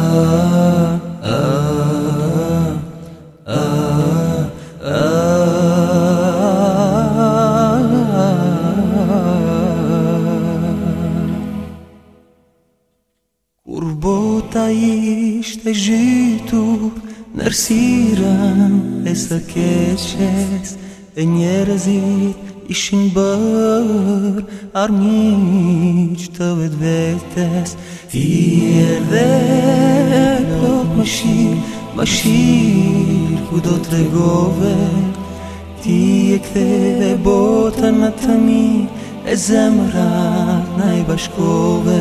Kurbota ishte zhytur në errësirën e së keqes, e njerëzit ishin bërë armiq të vetvetes. Ti erdhe plot mëshirë ku do t'regove. Ti e ktheve botën në të mirë, e zemrat na i bashkove.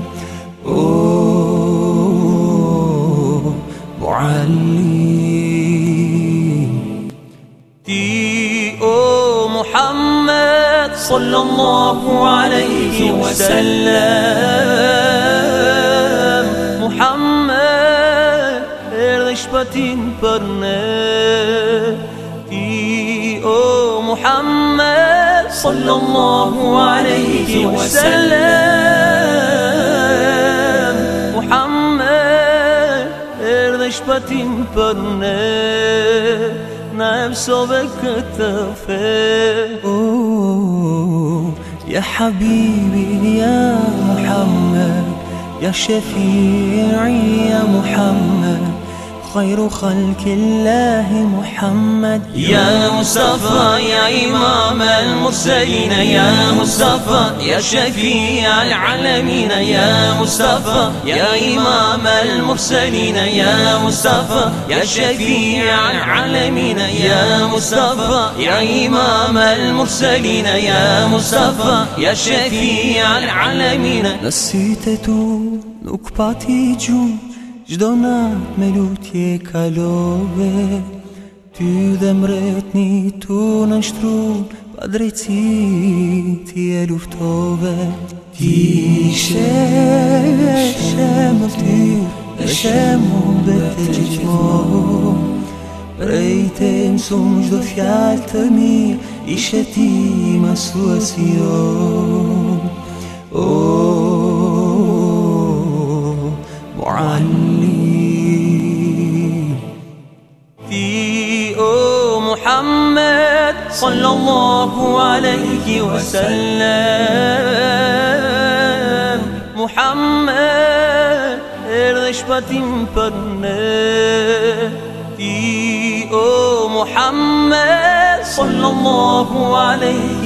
Muallim, ti o Muhammed sallallahu alaihi wasallam, Muhammed erdhe shpatin për ne. Ti o Muhammed sallallahu alaihi wasallam, Muhammed erdhe shpatin për ne, na mësove këtë fe. Ya habibi ya Muhammad, ya shafi'i ya Muhammad, خير خلق الله محمد. يا مصطفى يا إمام المرسلين، يا مصطفى يا شفيع العالمين، يا مصطفى يا إمام المرسلين، يا مصطفى يا شفيع العالمين، يا مصطفى يا إمام المرسلين، يا مصطفى يا شفيع العالمين. Nësitetu nuk pati gjumë, gjdo nat me lutje kalove. Ty dhe mretni tu në nështru, pa drejtësi ti e luftove. Ti shemë vtyr e shemë bete gjithmonë, prej te mësum gjdo fjallë të mirë, ishe ti masuasion. Muallim, ti o Muhammed sallallahu alaihi wasallam, Muhammed erdhe shpatim për ne. Ti o Muhammed sallallahu alaihi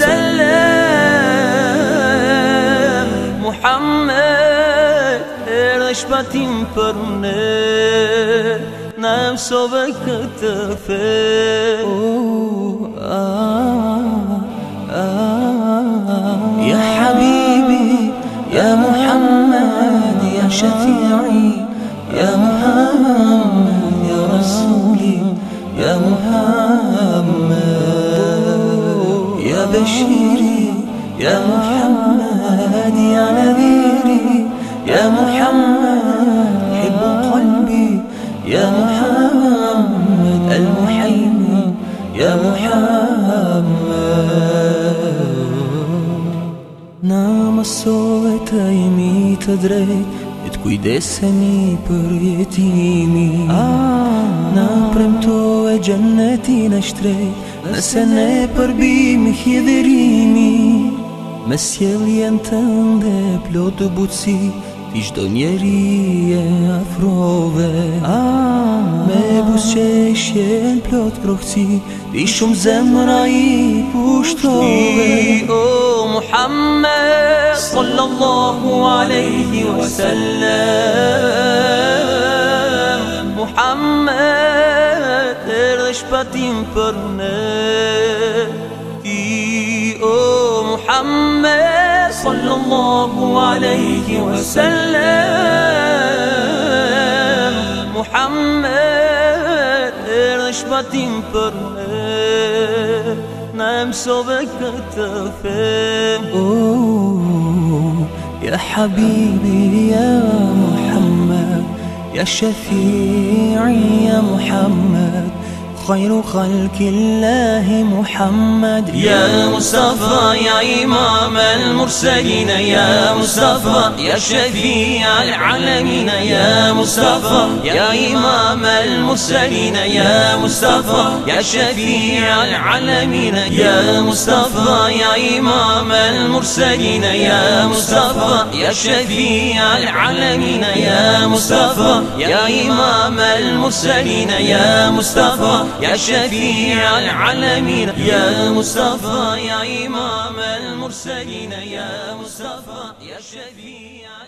wasallam, Muhammed erdhe shpatim për ne, na mësove këtë fe. Ya habibi ya Muhammad, ya shafi'i ya Muhammad, ya rasuli ya Muhammad, ya bashiri ya Muhammad, ya nadhiri ya Muhammad, حب قلبي يا محمد، المحيمن يا محمد. Na mësove të imi të drejt, e të kujdesemi për jetimi. Na premtove gjennetin e shtrejt, nëse ne përbimi hjedherimi. Me sjelljen tënde plot të butësi, ti çdo njeri e afrove. Me buzëqeshjen plot krohësi, ti shumë zemra i pushtrove. Ti o Muhammed sallallahu alaihi wasallam, Muhammed erdhe shpatim për ne. Ti o Muhammed sallallahu alaihi wasallam, Muhammed erdhe shpatim për ne, na mësove këtë fe. Ya habibi ya Muhammad, ya shafi'i ya Muhammad, خير خلق الله محمد. يا مصطفى يا إمام المرسلين، يا مصطفى يا شفيع العالمين، يا مصطفى يا إمام المرسلين، يا مصطفى يا شفيع العالمين، يا مصطفى يا إمام المرسلين، يا مصطفى يا شفيع العالمين، يا مصطفى يا إمام المرسلين، يا مصطفى يا شفيع العالمين، يا مصطفى يا إمام المرسلين، يا مصطفى يا شفيع